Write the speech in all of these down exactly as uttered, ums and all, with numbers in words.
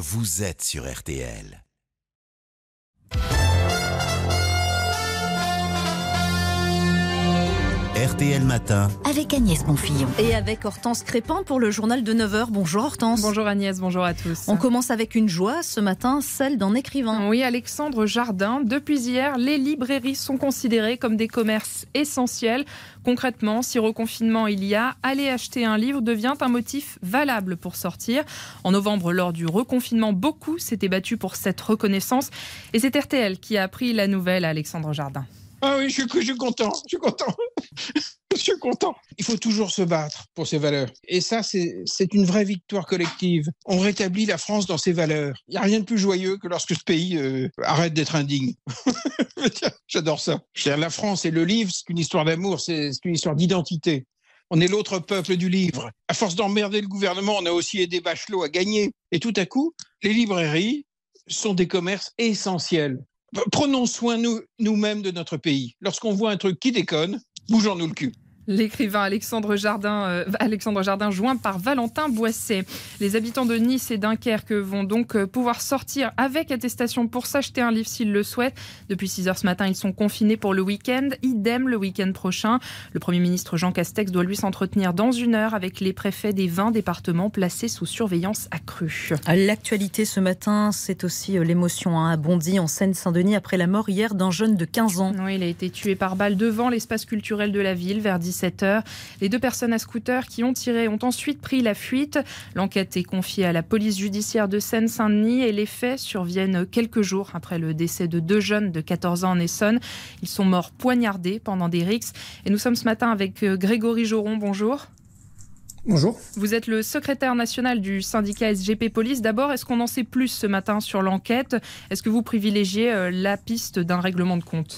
vous êtes sur R T L. R T L Matin avec Agnès Bonfillon et avec Hortense Crépin pour le journal de neuf heures. Bonjour Hortense. Bonjour Agnès, bonjour à tous. On commence avec une joie ce matin, celle d'un écrivain. Oui, Alexandre Jardin. Depuis hier, les librairies sont considérées comme des commerces essentiels. Concrètement, si reconfinement il y a, aller acheter un livre devient un motif valable pour sortir. En novembre, lors du reconfinement, beaucoup s'étaient battus pour cette reconnaissance. Et c'est R T L qui a appris la nouvelle à Alexandre Jardin. Ah oui, je suis, je suis content, je suis content, je suis content. Il faut toujours se battre pour ses valeurs. Et ça, c'est, c'est une vraie victoire collective. On rétablit la France dans ses valeurs. Il n'y a rien de plus joyeux que lorsque ce pays euh, arrête d'être indigne. J'adore ça. La France et le livre, c'est une histoire d'amour, c'est, c'est une histoire d'identité. On est l'autre peuple du livre. À force d'emmerder le gouvernement, on a aussi aidé Bachelot à gagner. Et tout à coup, les librairies sont des commerces essentiels. Prenons soin nous, nous-mêmes de notre pays. Lorsqu'on voit un truc qui déconne, bougeons-nous le cul. L'écrivain Alexandre Jardin, euh, Alexandre Jardin, joint par Valentin Boisset. Les habitants de Nice et Dunkerque vont donc euh, pouvoir sortir avec attestation pour s'acheter un livre s'ils le souhaitent. Depuis six heures ce matin, ils sont confinés pour le week-end. Idem le week-end prochain. Le Premier ministre Jean Castex doit lui s'entretenir dans une heure avec les préfets des vingt départements placés sous surveillance accrue. L'actualité ce matin, c'est aussi l'émotion hein, à Bondy, en Seine-Saint-Denis, après la mort hier d'un jeune de quinze ans. Oui, il a été tué par balle devant l'espace culturel de la ville vers dix-sept heures. Les deux personnes à scooter qui ont tiré ont ensuite pris la fuite. L'enquête est confiée à la police judiciaire de Seine-Saint-Denis et les faits surviennent quelques jours après le décès de deux jeunes de quatorze ans en Essonne. Ils sont morts poignardés pendant des rixes. Et nous sommes ce matin avec Grégory Joron. Bonjour. Bonjour. Vous êtes le secrétaire national du syndicat S G P Police. D'abord, est-ce qu'on en sait plus ce matin sur l'enquête ? Est-ce que vous privilégiez la piste d'un règlement de compte ?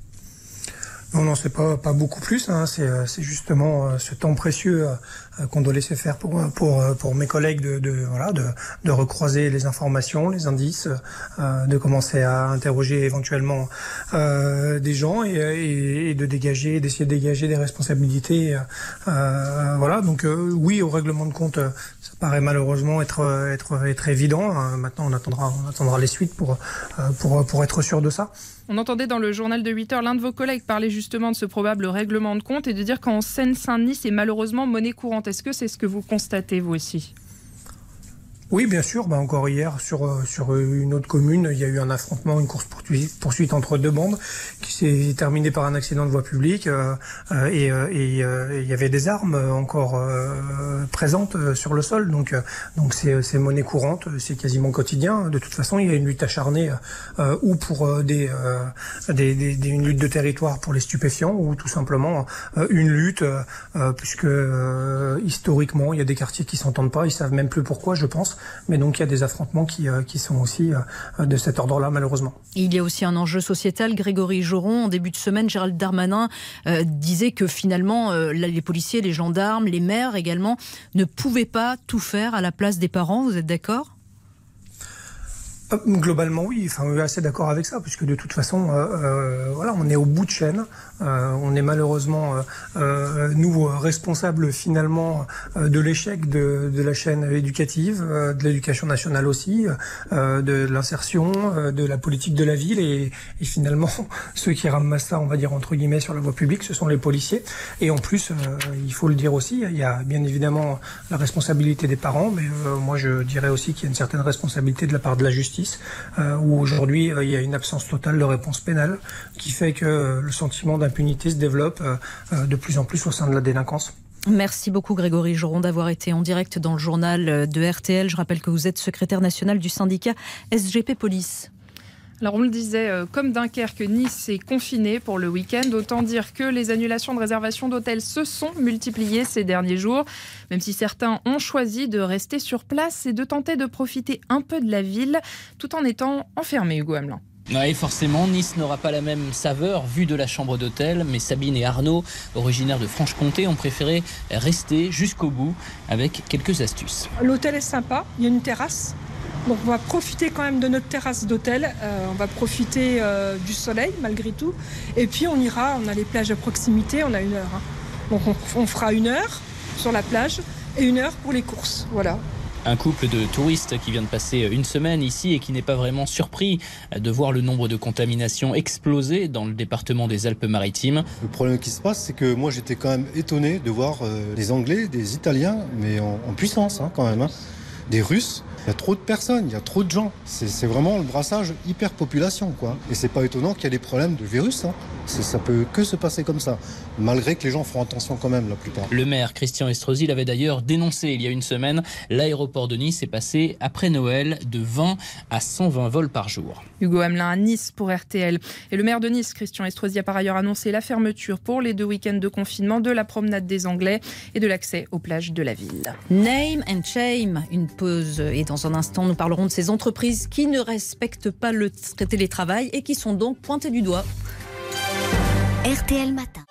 Non, non, c'est pas pas beaucoup plus. Hein. C'est c'est justement euh, ce temps précieux euh, qu'on doit laisser faire pour pour pour mes collègues de de voilà de de recroiser les informations, les indices, euh, de commencer à interroger éventuellement euh, des gens et, et, et de dégager, d'essayer de dégager des responsabilités. Euh, voilà. Donc euh, oui, au règlement de compte, ça paraît malheureusement être être être évident. Euh, maintenant, on attendra on attendra les suites pour euh, pour pour être sûr de ça. On entendait dans le journal de huit heures l'un de vos collègues parler justement de ce probable règlement de compte et de dire qu'en Seine-Saint-Denis, c'est malheureusement monnaie courante. Est-ce que c'est ce que vous constatez, vous aussi ? Oui, bien sûr. Bah, encore hier, sur sur une autre commune, il y a eu un affrontement, une course poursuite entre deux bandes qui s'est terminée par un accident de voie publique euh, et, et, euh, et il y avait des armes encore euh, présentes sur le sol. Donc donc c'est c'est monnaie courante, c'est quasiment quotidien. De toute façon, il y a une lutte acharnée euh, ou pour des, euh, des, des, des une lutte de territoire pour les stupéfiants ou tout simplement euh, une lutte euh, puisque euh, historiquement, il y a des quartiers qui s'entendent pas, ils savent même plus pourquoi, je pense. Mais donc il y a des affrontements qui, euh, qui sont aussi euh, de cet ordre-là, malheureusement. Il y a aussi un enjeu sociétal. Grégory Joron, en début de semaine, Gérald Darmanin euh, disait que finalement, euh, les policiers, les gendarmes, les maires également, ne pouvaient pas tout faire à la place des parents. Vous êtes d'accord ? Globalement, oui. Enfin, on est assez d'accord avec ça, puisque de toute façon, euh, euh, voilà, on est au bout de chaîne. Euh, on est malheureusement euh, euh, nous responsables finalement euh, de l'échec de, de la chaîne éducative, euh, de l'éducation nationale aussi, euh, de l'insertion, euh, de la politique de la ville, et, et finalement ceux qui ramassent ça, on va dire entre guillemets, sur la voie publique, ce sont les policiers. Et en plus, euh, il faut le dire aussi, il y a bien évidemment la responsabilité des parents, mais euh, moi je dirais aussi qu'il y a une certaine responsabilité de la part de la justice. Euh, où aujourd'hui euh, il y a une absence totale de réponse pénale qui fait que euh, le sentiment d'impunité se développe euh, euh, de plus en plus au sein de la délinquance. Merci beaucoup Grégory Joron d'avoir été en direct dans le journal de R T L. Je rappelle que vous êtes secrétaire national du syndicat S G P Police. Alors on le disait, euh, comme Dunkerque, Nice est confiné pour le week-end. Autant dire que les annulations de réservation d'hôtels se sont multipliées ces derniers jours. Même si certains ont choisi de rester sur place et de tenter de profiter un peu de la ville, tout en étant enfermés, Hugo Hamelin. Oui, forcément, Nice n'aura pas la même saveur vue de la chambre d'hôtel, mais Sabine et Arnaud, originaires de Franche-Comté, ont préféré rester jusqu'au bout avec quelques astuces. L'hôtel est sympa, il y a une terrasse. Donc on va profiter quand même de notre terrasse d'hôtel, euh, on va profiter euh, du soleil malgré tout, et puis on ira, on a les plages à proximité, on a une heure. Hein. Donc on, on fera une heure sur la plage et une heure pour les courses, voilà. Un couple de touristes qui vient de passer une semaine ici et qui n'est pas vraiment surpris de voir le nombre de contaminations exploser dans le département des Alpes-Maritimes. Le problème qui se passe, c'est que moi j'étais quand même étonné de voir euh, des Anglais, des Italiens, mais en, en puissance hein, quand même, hein. Des Russes. Il y a trop de personnes, il y a trop de gens. C'est, c'est vraiment le brassage hyper-population, quoi. Et c'est pas étonnant qu'il y ait des problèmes de virus. Hein. C'est, ça peut que se passer comme ça, malgré que les gens feront attention quand même, la plupart. Le maire Christian Estrosi l'avait d'ailleurs dénoncé il y a une semaine. L'aéroport de Nice est passé, après Noël, de vingt à cent vingt vols par jour. Hugo Hamelin à Nice pour R T L. Et le maire de Nice, Christian Estrosi, a par ailleurs annoncé la fermeture pour les deux week-ends de confinement de la promenade des Anglais et de l'accès aux plages de la ville. Name and shame, une pause. Et dans un instant, nous parlerons de ces entreprises qui ne respectent pas le télétravail et qui sont donc pointées du doigt. R T L Matin.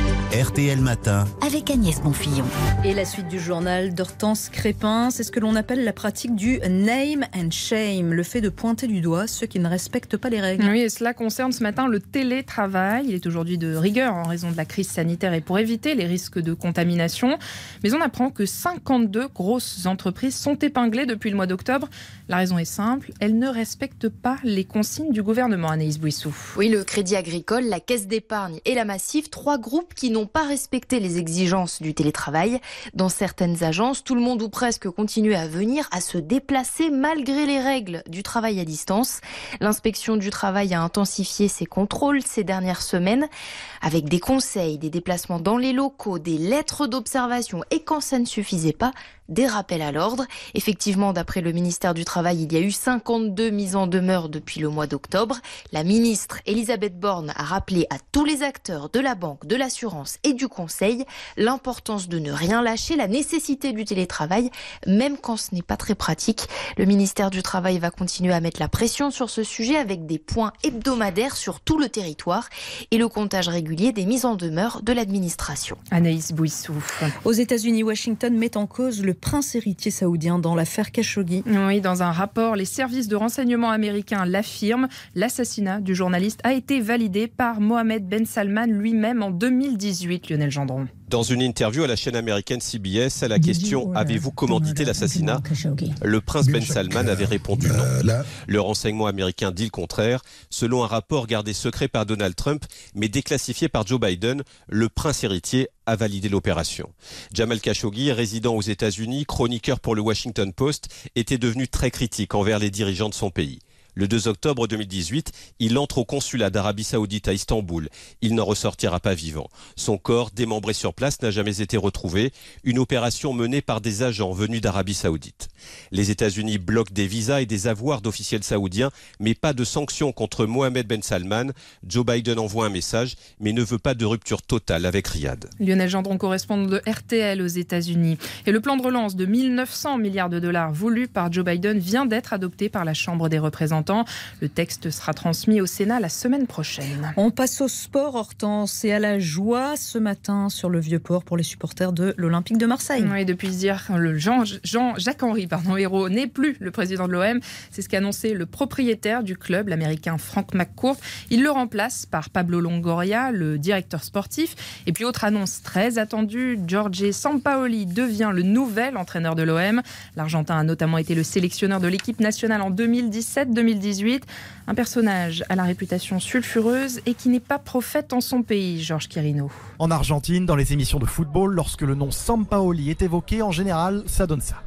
R T L Matin. Avec Agnès Bonfillon. Et la suite du journal d'Hortense Crépin, c'est ce que l'on appelle la pratique du name and shame, le fait de pointer du doigt ceux qui ne respectent pas les règles. Oui, et cela concerne ce matin le télétravail. Il est aujourd'hui de rigueur en raison de la crise sanitaire et pour éviter les risques de contamination. Mais on apprend que cinquante-deux grosses entreprises sont épinglées depuis le mois d'octobre. La raison est simple, elles ne respectent pas les consignes du gouvernement, Anaïs Bouissou. Oui, le Crédit Agricole, la Caisse d'épargne et la Massif, trois groupes qui n'ont pas respecté les exigences du télétravail. Dans certaines agences, tout le monde ou presque continue à venir, à se déplacer malgré les règles du travail à distance. L'inspection du travail a intensifié ses contrôles ces dernières semaines avec des conseils, des déplacements dans les locaux, des lettres d'observation et quand ça ne suffisait pas, des rappels à l'ordre. Effectivement, d'après le ministère du Travail, il y a eu cinquante-deux mises en demeure depuis le mois d'octobre. La ministre Elisabeth Borne a rappelé à tous les acteurs de la banque, de l'assurance et du conseil l'importance de ne rien lâcher, la nécessité du télétravail, même quand ce n'est pas très pratique. Le ministère du Travail va continuer à mettre la pression sur ce sujet avec des points hebdomadaires sur tout le territoire et le comptage régulier des mises en demeure de l'administration. Anaïs Bouissou. Aux États-Unis, Washington met en cause le prince héritier saoudien dans l'affaire Khashoggi. Oui, dans un rapport, les services de renseignement américains l'affirment. L'assassinat du journaliste a été validé par Mohammed Ben Salman lui-même en deux mille dix-huit, Lionel Gendron. Dans une interview à la chaîne américaine C B S, à la question « Avez-vous commandité l'assassinat ?», le prince Ben Salman avait répondu non. Le renseignement américain dit le contraire. Selon un rapport gardé secret par Donald Trump, mais déclassifié par Joe Biden, le prince héritier a validé l'opération. Jamal Khashoggi, résident aux États-Unis, chroniqueur pour le Washington Post, était devenu très critique envers les dirigeants de son pays. Le deux octobre deux mille dix-huit, il entre au consulat d'Arabie Saoudite à Istanbul. Il n'en ressortira pas vivant. Son corps, démembré sur place, n'a jamais été retrouvé. Une opération menée par des agents venus d'Arabie Saoudite. Les États-Unis bloquent des visas et des avoirs d'officiels saoudiens, mais pas de sanctions contre Mohammed Ben Salman. Joe Biden envoie un message, mais ne veut pas de rupture totale avec Riyad. Lionel Gendron, correspondant de R T L aux États-Unis. Et le plan de relance de mille neuf cents milliards de dollars voulu par Joe Biden vient d'être adopté par la Chambre des représentants. Le texte sera transmis au Sénat la semaine prochaine. On passe au sport, Hortense, et à la joie ce matin sur le Vieux-Port pour les supporters de l'Olympique de Marseille. Oui, depuis hier, le Jean, Jean, Jacques-Henri pardon, Hérault n'est plus le président de l'O M. C'est ce qu'a annoncé le propriétaire du club, l'Américain Frank McCourt. Il le remplace par Pablo Longoria, le directeur sportif. Et puis, autre annonce très attendue, Jorge Sampaoli devient le nouvel entraîneur de l'O M. L'Argentin a notamment été le sélectionneur de l'équipe nationale en deux mille dix-sept deux mille dix-huit. Un personnage à la réputation sulfureuse et qui n'est pas prophète en son pays, Georges Quirino. En Argentine, dans les émissions de football, lorsque le nom Sampaoli est évoqué, en général, ça donne ça.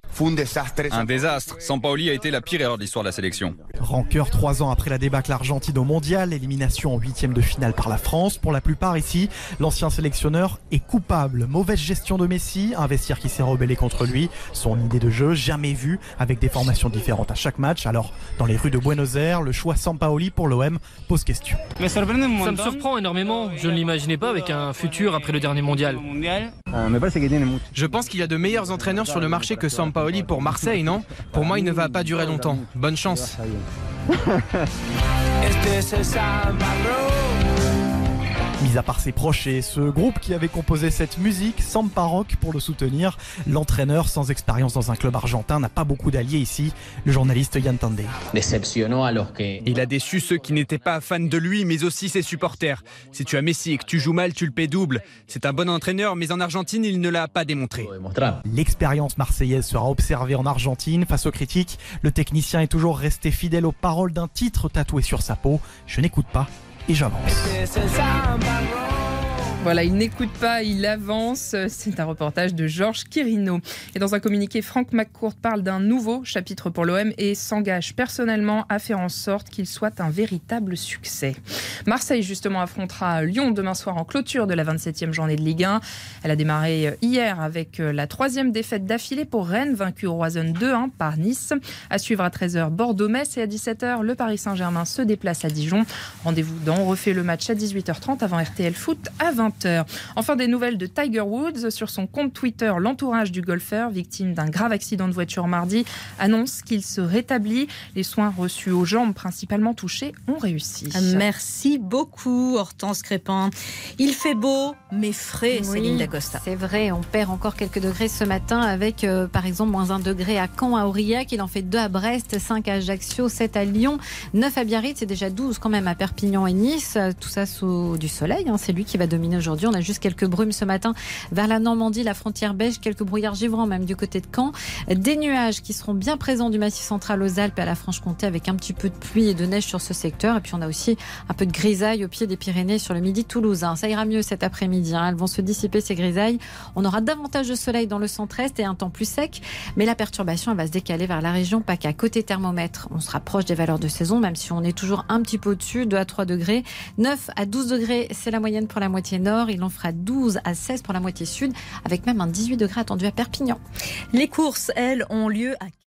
Un désastre. Sampaoli a été la pire erreur de l'histoire de la sélection. Rancœur trois ans après la débâcle argentine au mondial, élimination en huitième de finale par la France. Pour la plupart ici, l'ancien sélectionneur est coupable. Mauvaise gestion de Messi, un vestiaire qui s'est rebellé contre lui. Son idée de jeu, jamais vue, avec des formations différentes à chaque match. Alors, dans les rues de Buenos Aires, le choix Sampaoli pour l'O M pose question. Ça me surprend énormément. Je ne l'imaginais pas avec un futur après le dernier mondial. Je pense qu'il y a de meilleurs entraîneurs sur le marché que Sampaoli pour Marseille, non ? Pour moi, il ne va pas durer longtemps. Bonne chance. Mis à part ses proches et ce groupe qui avait composé cette musique, Sampa Rock pour le soutenir, l'entraîneur sans expérience dans un club argentin n'a pas beaucoup d'alliés ici, le journaliste Yann Tandé. Il a déçu ceux qui n'étaient pas fans de lui, mais aussi ses supporters. Si tu as Messi et que tu joues mal, tu le paies double. C'est un bon entraîneur, mais en Argentine, il ne l'a pas démontré. L'expérience marseillaise sera observée en Argentine. Face aux critiques, le technicien est toujours resté fidèle aux paroles d'un titre tatoué sur sa peau. Je n'écoute pas et j'avance. Voilà, il n'écoute pas, il avance. C'est un reportage de Georges Quirino. Et dans un communiqué, Franck McCourt parle d'un nouveau chapitre pour l'O M et s'engage personnellement à faire en sorte qu'il soit un véritable succès. Marseille, justement, affrontera Lyon demain soir en clôture de la vingt-septième journée de Ligue un. Elle a démarré hier avec la troisième défaite d'affilée pour Rennes, vaincue au Roison deux un par Nice. À suivre à treize heures, Bordeaux-Metz et à dix-sept heures, le Paris Saint-Germain se déplace à Dijon. Rendez-vous dans On refait le match à dix-huit heures trente avant R T L Foot à vingt heures. Enfin, des nouvelles de Tiger Woods. Sur son compte Twitter, l'entourage du golfeur, victime d'un grave accident de voiture mardi, annonce qu'il se rétablit. Les soins reçus aux jambes principalement touchées ont réussi. Merci beaucoup, Hortense Crépin. Il fait beau, mais frais, oui, Céline Dacosta. C'est vrai, on perd encore quelques degrés ce matin avec, euh, par exemple, moins un degré à Caen, à Aurillac. Il en fait deux à Brest, cinq à Ajaccio, sept à Lyon, neuf à Biarritz et déjà douze quand même à Perpignan et Nice. Tout ça sous du soleil, hein. C'est lui qui va dominer aujourd'hui. On a juste quelques brumes ce matin vers la Normandie, la frontière belge, quelques brouillards givrants même du côté de Caen. Des nuages qui seront bien présents du Massif central aux Alpes et à la Franche-Comté avec un petit peu de pluie et de neige sur ce secteur. Et puis on a aussi un peu de grisaille au pied des Pyrénées sur le midi toulousain. Ça ira mieux cet après-midi, hein. Elles vont se dissiper ces grisailles. On aura davantage de soleil dans le centre-est et un temps plus sec. Mais la perturbation elle va se décaler vers la région PACA. Côté thermomètre, on se rapproche des valeurs de saison même si on est toujours un petit peu au-dessus, deux à trois degrés. neuf à douze degrés, c'est la moyenne pour la moitié nord. Il en fera douze à seize pour la moitié sud, avec même un dix-huit degrés attendu à Perpignan. Les courses, elles, ont lieu à